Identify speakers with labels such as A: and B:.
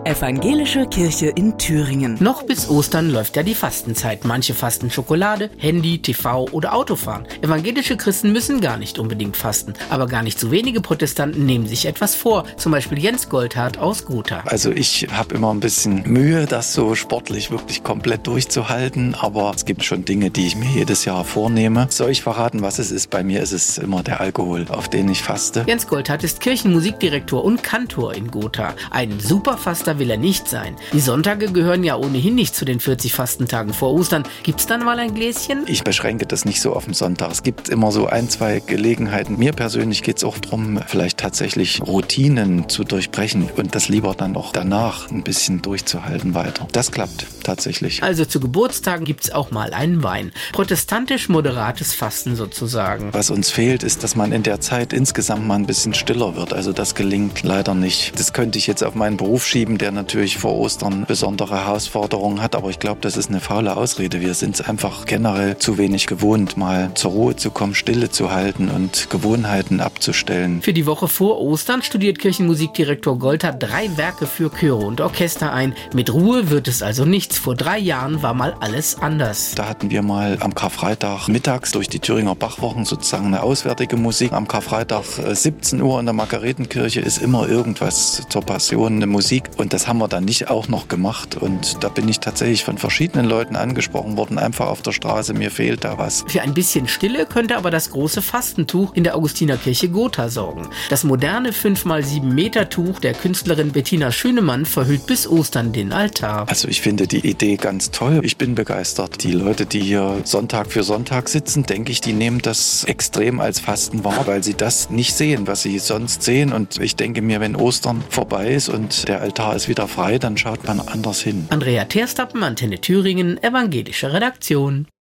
A: Evangelische Kirche in Thüringen.
B: Noch bis Ostern läuft ja die Fastenzeit. Manche fasten Schokolade, Handy, TV oder Autofahren. Evangelische Christen müssen gar nicht unbedingt fasten. Aber gar nicht so wenige Protestanten nehmen sich etwas vor. Zum Beispiel Jens Goldhardt aus Gotha.
C: Also ich habe immer ein bisschen Mühe, das so sportlich wirklich komplett durchzuhalten. Aber es gibt schon Dinge, die ich mir jedes Jahr vornehme. Soll ich verraten, was es ist? Bei mir ist es immer der Alkohol, auf den ich faste.
B: Jens Goldhardt ist Kirchenmusikdirektor und Kantor in Gotha. Ein Superfaster will er nicht sein. Die Sonntage gehören ja ohnehin nicht zu den 40 Fastentagen vor Ostern. Gibt's dann mal ein Gläschen?
C: Ich beschränke das nicht so auf den Sonntag. Es gibt immer so ein, zwei Gelegenheiten. Mir persönlich geht es auch darum, vielleicht tatsächlich Routinen zu durchbrechen und das lieber dann auch danach ein bisschen durchzuhalten weiter. Das klappt tatsächlich.
B: Also zu Geburtstagen gibt's auch mal einen Wein. Protestantisch moderates Fasten sozusagen.
C: Was uns fehlt, ist, dass man in der Zeit insgesamt mal ein bisschen stiller wird. Also das gelingt leider nicht. Das könnte ich jetzt auf meinen Beruf schieben, der natürlich vor Ostern besondere Herausforderungen hat. Aber ich glaube, das ist eine faule Ausrede. Wir sind es einfach generell zu wenig gewohnt, mal zur Ruhe zu kommen, Stille zu halten und Gewohnheiten abzustellen.
B: Für die Woche vor Ostern studiert Kirchenmusikdirektor Goldhardt 3 Werke für Chöre und Orchester ein. Mit Ruhe wird es also nichts. Vor 3 Jahren war mal alles anders.
C: Da hatten wir mal am Karfreitag mittags durch die Thüringer Bachwochen sozusagen eine auswärtige Musik. Am Karfreitag 17 Uhr in der Margaretenkirche ist immer irgendwas zur Passion, eine Musik. Und das haben wir dann nicht auch noch gemacht. Und da bin ich tatsächlich von verschiedenen Leuten angesprochen worden, einfach auf der Straße, mir fehlt da was.
B: Für ein bisschen Stille könnte aber das große Fastentuch in der Augustinerkirche Gotha sorgen. Das moderne 5x7 Meter Tuch der Künstlerin Bettina Schönemann verhüllt bis Ostern den Altar.
C: Also ich finde die Idee ganz toll. Ich bin begeistert. Die Leute, die hier Sonntag für Sonntag sitzen, denke ich, die nehmen das extrem als Fasten wahr, weil sie das nicht sehen, was sie sonst sehen. Und ich denke mir, wenn Ostern vorbei ist und der Altar ist wieder frei, dann schaut man anders hin.
B: Andrea Terstappen, Antenne Thüringen, evangelische Redaktion.